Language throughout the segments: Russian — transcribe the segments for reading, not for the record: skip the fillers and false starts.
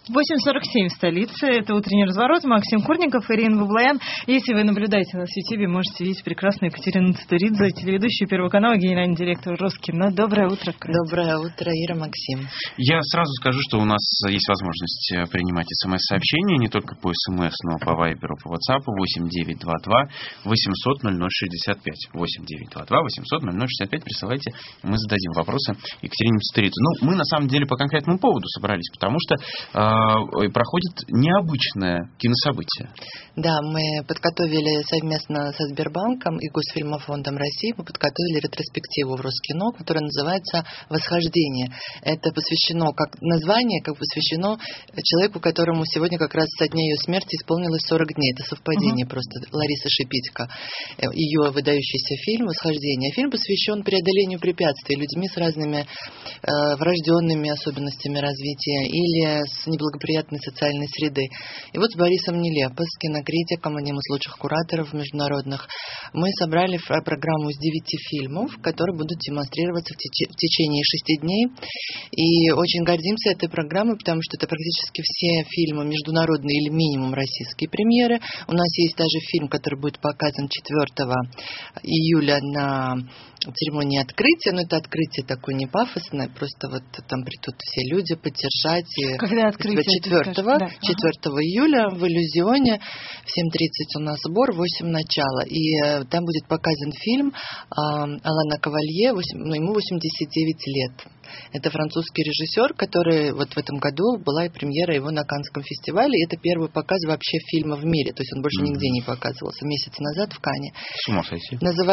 8:47 в столице. Это утренний разворот. Максим Курников, Ирина Баблоян. Если вы наблюдаете нас в YouTube, можете видеть прекрасную Екатерину Цитуридзе, телеведущую Первого канала, генеральный директор Роскино. Доброе утро. Доброе утро, Ира, Максим. Я сразу скажу, что у нас есть возможность принимать смс-сообщения не только по смс, но по вайберу, по ватсапу 8922 800 0065. 8922 800 0065. Присылайте, мы зададим вопросы Екатерине Цитуридзе. Мы на самом деле по конкретному поводу собрались, потому что проходит необычное кинособытие. Да, мы подготовили совместно со Сбербанком и Госфильмофондом России, мы подготовили ретроспективу в Роскино, которая называется «Восхождение». Это посвящено, как название, как посвящено человеку, которому сегодня как раз со дня ее смерти исполнилось 40 дней. Это совпадение просто. Лариса Шипитько. Ее выдающийся фильм «Восхождение». Фильм посвящен преодолению препятствий людьми с разными врожденными особенностями развития или с неблагоприятной социальной среды. И вот с Борисом Нелепо, с кинокритиком, одним из лучших кураторов международных, мы собрали программу из 9 фильмов, которые будут демонстрироваться в течение 6 дней. И очень гордимся этой программой, потому что это практически все фильмы международные или минимум российские премьеры. У нас есть даже фильм, который будет показан 4 июля на церемонии открытия, но это открытие такое не пафосное, просто вот там придут все люди поддержать. Когда открытие? 4 июля в Иллюзионе в 7:30 у нас сбор, в 8 начало. И там будет показан фильм Алана Кавалье, ему 89 лет. Это французский режиссер, который вот в этом году была и премьера его на Каннском фестивале. И это первый показ вообще фильма в мире. То есть он больше нигде не показывался. Месяц назад в Канне. С ума сойти.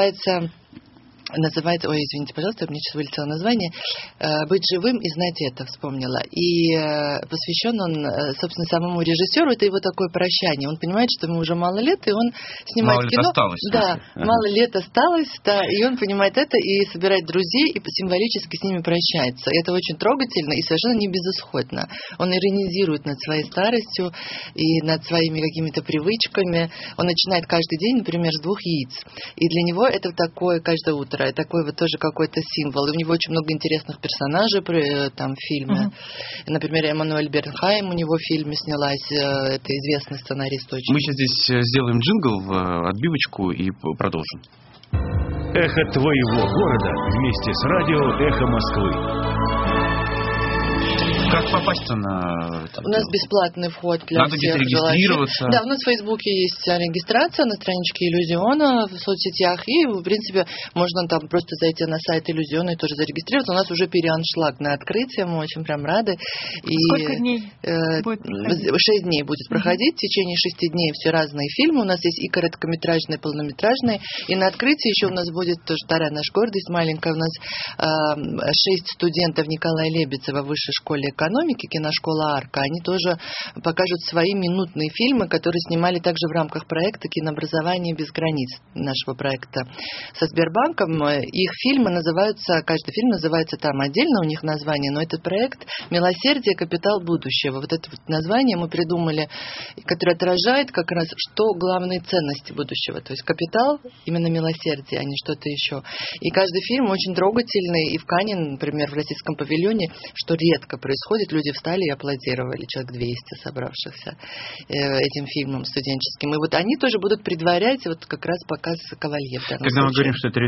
Называется, ой, извините, пожалуйста, мне сейчас вылетело название, «Быть живым и знать это», вспомнила. И посвящен он, собственно, самому режиссеру, это его такое прощание. Он понимает, что ему уже мало лет, и он снимает мало кино. Лет осталось, да, мало лет осталось, да, и он понимает это, и собирает друзей, и символически с ними прощается. И это очень трогательно и совершенно не безысходно. Он иронизирует над своей старостью и над своими какими-то привычками. Он начинает каждый день, например, с 2 яиц. И для него это такое каждое утро. Такой вот тоже какой-то символ. И у него очень много интересных персонажей там, в фильме. Например, Эммануэль Бернхайм у него в фильме снялась. Это известный сценарист очень. Мы сейчас здесь сделаем джингл, отбивочку и продолжим. Эхо твоего города вместе с радио «Эхо Москвы». Как попасть на... У нас бесплатный вход для Надо всех регистрироваться. желающих. Да, у нас в Фейсбуке есть регистрация на страничке Иллюзиона в соцсетях. И, в принципе, можно там просто зайти на сайт Иллюзиона и тоже зарегистрироваться. У нас уже переаншлаг на открытие. Мы очень прям рады. Сколько дней будет проходить? 6 дней будет проходить. В течение 6 дней все разные фильмы. У нас есть и короткометражные, и полнометражные. И на открытии еще у нас будет тоже вторая наша гордость маленькая. У нас 6 студентов Николая Лебедева в Высшей школе экономики, киношкола «Арка», они тоже покажут свои минутные фильмы, которые снимали также в рамках проекта «Кинообразование без границ», нашего проекта со Сбербанком. Их фильмы называются, каждый фильм называется там отдельно, у них название, но этот проект «Милосердие. Капитал будущего». Вот это вот название мы придумали, которое отражает как раз, что главные ценности будущего. То есть капитал, именно милосердие, а не что-то еще. И каждый фильм очень трогательный. И в Канне, например, в российском павильоне, что редко происходит, люди встали и аплодировали, человек 200 собравшихся этим фильмом студенческим. И вот они тоже будут предварять вот как раз показ «Кавалье». Когда мы говорим, что это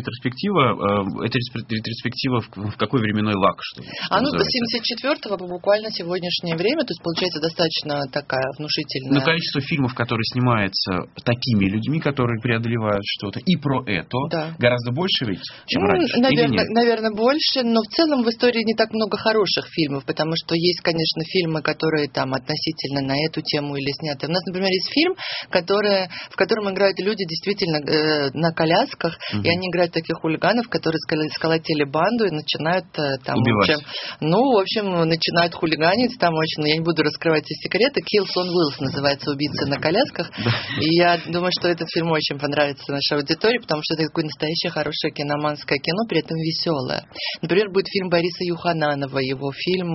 ретроспектива в какой временной лаг? Что с 74-го по буквально сегодняшнее время, то есть получается достаточно такая внушительная... Но количество фильмов, которые снимаются такими людьми, которые преодолевают что-то, и про это, да, гораздо больше ведь, чем раньше? Наверное, больше, но в целом в истории не так много хороших фильмов, потому что есть, конечно, фильмы, которые там относительно на эту тему или сняты. У нас, например, есть фильм, в котором играют люди действительно на колясках, и они играют таких хулиганов, которые сколотили банду и начинают там... Убивать. В общем, начинают хулиганить, там очень, я не буду раскрывать все секреты, Kills on Wheels называется, «Убийцы на колясках», и я думаю, что этот фильм очень понравится нашей аудитории, потому что это такое настоящее хорошее киноманское кино, при этом веселое. Например, будет фильм Бориса Юхананова, его фильм,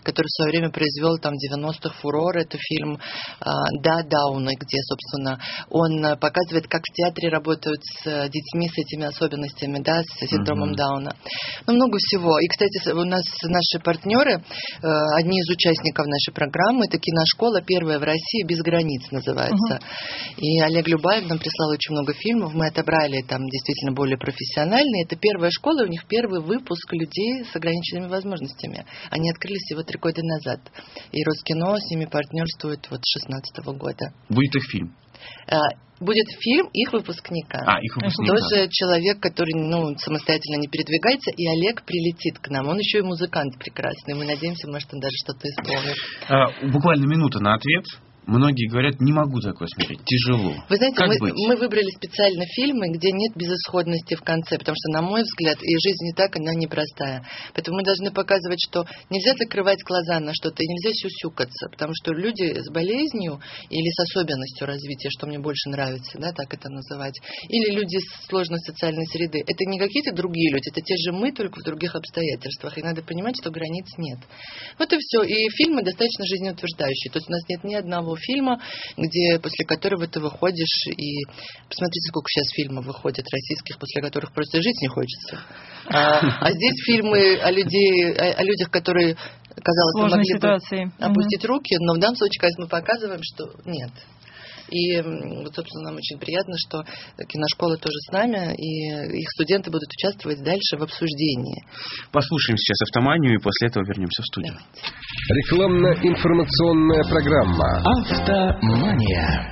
который в свое время произвел там в 90-х фурор. Это фильм «Да, Дауны», где, собственно, он показывает, как в театре работают с детьми с этими особенностями, да, с синдромом Дауна. Ну, много всего. И, кстати, у нас наши партнеры, одни из участников нашей программы, это киношкола первая в России «Без границ» называется. И Олег Любаев нам прислал очень много фильмов. Мы отобрали там действительно более профессиональные. Это первая школа, у них первый выпуск людей с ограниченными возможностями. Они открылись всего 3 года назад. И Роскино с ними партнерствует вот с 2016 года. Будет их фильм? Будет фильм их выпускника. Их выпускника. Тоже человек, который самостоятельно не передвигается, и Олег прилетит к нам. Он еще и музыкант прекрасный. Мы надеемся, может, он даже что-то исполнит. Буквально минута на ответ. Многие говорят, не могу такое смотреть, тяжело. Вы знаете, мы выбрали специально фильмы, где нет безысходности в конце, потому что, на мой взгляд, и жизнь не так, она непростая. Поэтому мы должны показывать, что нельзя закрывать глаза на что-то, и нельзя сюсюкаться, потому что люди с болезнью или с особенностью развития, что мне больше нравится, да, так это называть, или люди с сложной социальной среды, это не какие-то другие люди, это те же мы, только в других обстоятельствах, и надо понимать, что границ нет. Вот и все. И фильмы достаточно жизнеутверждающие, то есть у нас нет ни одного фильма, где после которого ты выходишь и... Посмотрите, сколько сейчас фильмов выходит российских, после которых просто жить не хочется. А здесь фильмы о людях, которые, казалось бы, могли бы опустить руки, но в данном случае, конечно, мы показываем, что нет. И вот, собственно, нам очень приятно, что киношкола тоже с нами, и их студенты будут участвовать дальше в обсуждении. Послушаем сейчас «Автоманию» и после этого вернемся в студию. Рекламно-информационная программа «Автомания».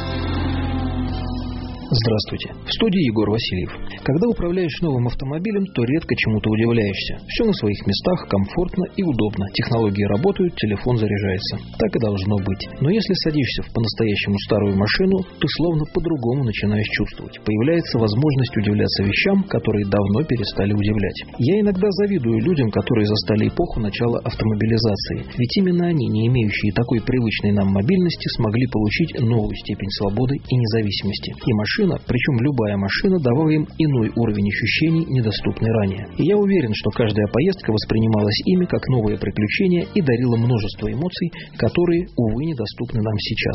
Здравствуйте. В студии Егор Васильев. Когда управляешь новым автомобилем, то редко чему-то удивляешься. Все на своих местах, комфортно и удобно. Технологии работают, телефон заряжается. Так и должно быть. Но если садишься в по-настоящему старую машину, ты словно по-другому начинаешь чувствовать. Появляется возможность удивляться вещам, которые давно перестали удивлять. Я иногда завидую людям, которые застали эпоху начала автомобилизации. Ведь именно они, не имеющие такой привычной нам мобильности, смогли получить новую степень свободы и независимости. И машина, причем любая машина, давала им иной уровень ощущений, недоступный ранее. И я уверен, что каждая поездка воспринималась ими как новое приключение и дарила множество эмоций, которые, увы, недоступны нам сейчас.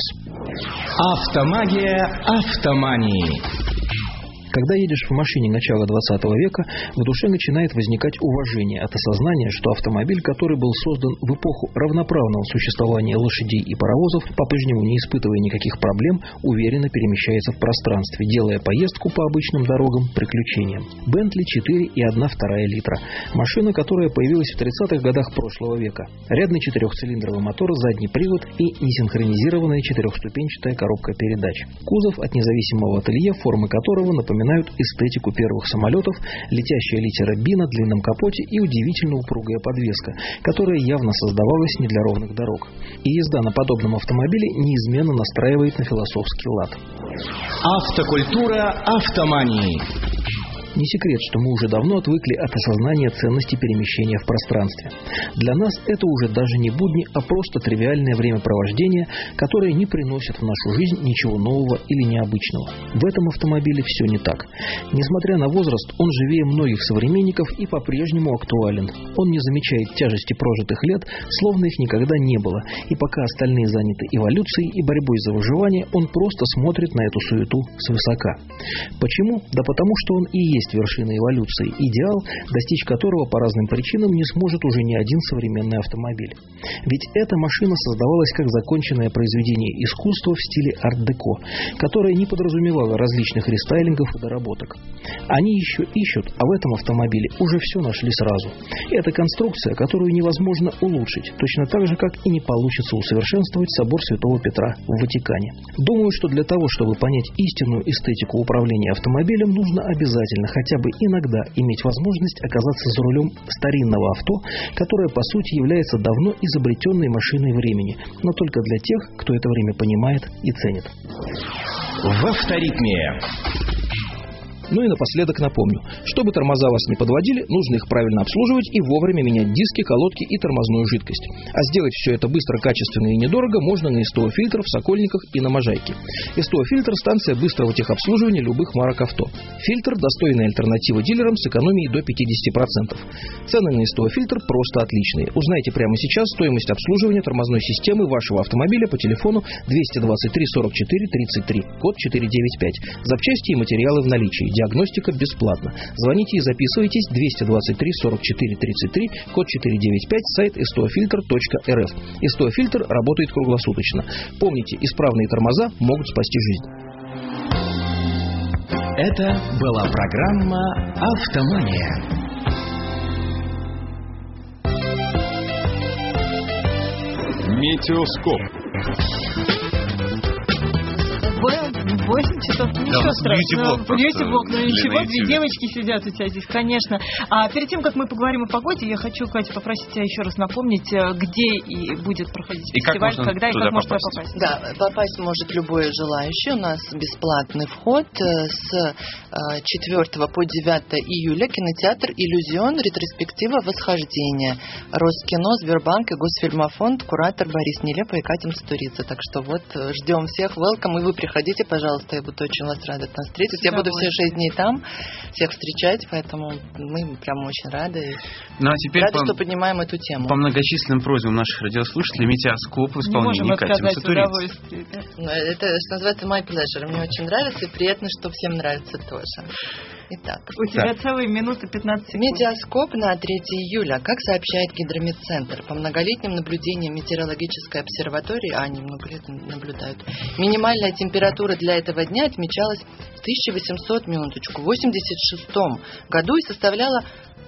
Автомагия автомании. Когда едешь в машине начала 20 века, в душе начинает возникать уважение от осознания, что автомобиль, который был создан в эпоху равноправного существования лошадей и паровозов, по-прежнему не испытывая никаких проблем, уверенно перемещается в пространстве, делая поездку по обычным дорогам приключением. Бентли 4,1/2 литра. Машина, которая появилась в 30-х годах прошлого века. Рядный 4-цилиндровый мотор, задний привод и несинхронизированная 4-ступенчатая коробка передач. Кузов от независимого ателье, формы которого напоминают эстетику первых самолетов, летящая литера «Би» на длинном капоте и удивительно упругая подвеска, которая явно создавалась не для ровных дорог. И езда на подобном автомобиле неизменно настраивает на философский лад. Автокультура автомании. Не секрет, что мы уже давно отвыкли от осознания ценности перемещения в пространстве. Для нас это уже даже не будни, а просто тривиальное времяпровождение, которое не приносит в нашу жизнь ничего нового или необычного. В этом автомобиле все не так. Несмотря на возраст, он живее многих современников и по-прежнему актуален. Он не замечает тяжести прожитых лет, словно их никогда не было, и пока остальные заняты эволюцией и борьбой за выживание, он просто смотрит на эту суету свысока. Почему? Да потому что он и есть вершина эволюции, идеал, достичь которого по разным причинам не сможет уже ни один современный автомобиль. Ведь эта машина создавалась как законченное произведение искусства в стиле арт-деко, которое не подразумевало различных рестайлингов и доработок. Они еще ищут, а в этом автомобиле уже все нашли сразу. Это конструкция, которую невозможно улучшить, точно так же, как и не получится усовершенствовать собор Святого Петра в Ватикане. Думаю, что для того, чтобы понять истинную эстетику управления автомобилем, нужно обязательно хотя бы иногда иметь возможность оказаться за рулем старинного авто, которое по сути является давно изобретенной машиной времени, но только для тех, кто это время понимает и ценит. В авторитме. Ну и напоследок напомню, чтобы тормоза вас не подводили, нужно их правильно обслуживать и вовремя менять диски, колодки и тормозную жидкость. А сделать все это быстро, качественно и недорого можно на СТО «Фильтр» в Сокольниках и на Можайке. СТО «Фильтр» – станция быстрого техобслуживания любых марок авто. «Фильтр» – достойная альтернатива дилерам с экономией до 50%. Цены на СТО «Фильтр» просто отличные. Узнайте прямо сейчас стоимость обслуживания тормозной системы вашего автомобиля по телефону 223 44 33, код 495. Запчасти и материалы в наличии. Диагностика бесплатна. Звоните и записывайтесь 223 44 33, код 495, сайт stofilter.rf. СТО «Фильтр» работает круглосуточно. Помните, исправные тормоза могут спасти жизнь. Это была программа «Автомания». Метеоскоп. 8 часов, ничего страшного. Бьюти-блок, но ничего, две девочки сидят у тебя здесь, конечно. А перед тем, как мы поговорим о погоде, я хочу, Катя, попросить тебя еще раз напомнить, где и будет проходить фестиваль, когда и как можно туда попасть. Да, попасть может любой желающий. У нас бесплатный вход с 4 по 9 июля. Кинотеатр «Иллюзион», ретроспектива «Восхождение». Роскино, Сбербанк и Госфильмофонд, куратор Борис Нелепа и Катя Мстурица. Так что вот, ждем всех, welcome, и вы приходите, пожалуйста, я буду очень вас рада там встретить. Я буду все 6 дней там, всех встречать, поэтому мы прям очень рады. Ну, а теперь рады, что поднимаем эту тему. По многочисленным просьбам наших радиослушателей, «Метеоскоп» в исполнении Кати Мстурицы. Это, что называется, my pleasure. Мне очень нравится, и приятно, что всем нравится тоже. Итак, у тебя целые минуты 15 секунд. Метеоскоп на 3 июля. Как сообщает Гидрометцентр, по многолетним наблюдениям метеорологической обсерватории, они много лет наблюдают, минимальная температура для этого дня отмечалась в 1800, минуточку, 86 году и составляла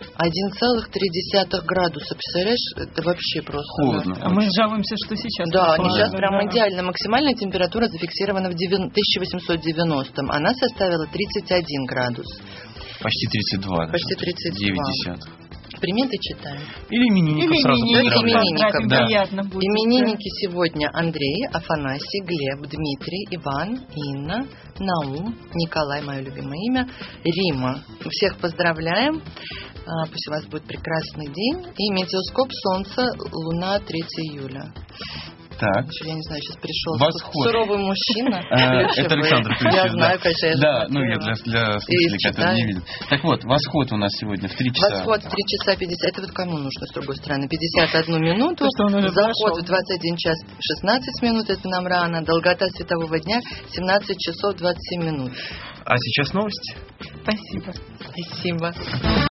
1,3 градуса. Представляешь, это вообще просто... Холодно. А мы жалуемся, что сейчас. Да, сейчас прям идеально. Максимальная температура зафиксирована в 1890. Она составила 31 градус. Почти 32. Почти 32. 9 Приметы читаем. Или именинников сразу именинников, да. Именинники сегодня: Андрей, Афанасий, Глеб, Дмитрий, Иван, Инна, Наум, Николай, мое любимое имя, Рима. Всех поздравляем. Пусть у вас будет прекрасный день. И метеоскоп солнце, луна 3 июля. Так. Я не знаю, сейчас пришел суровый мужчина. Это Александр Плющев. Я знаю, конечно, я да, ну я для слушателей, которые не видят. Так вот, восход у нас сегодня в 3 часа. Восход в 3 часа 50. Это вот кому нужно, с другой стороны? 51 минуту. Заход в 21 час 16 минут. Это нам рано. Долгота светового дня 17 часов 27 минут. А сейчас новости. Спасибо. Спасибо.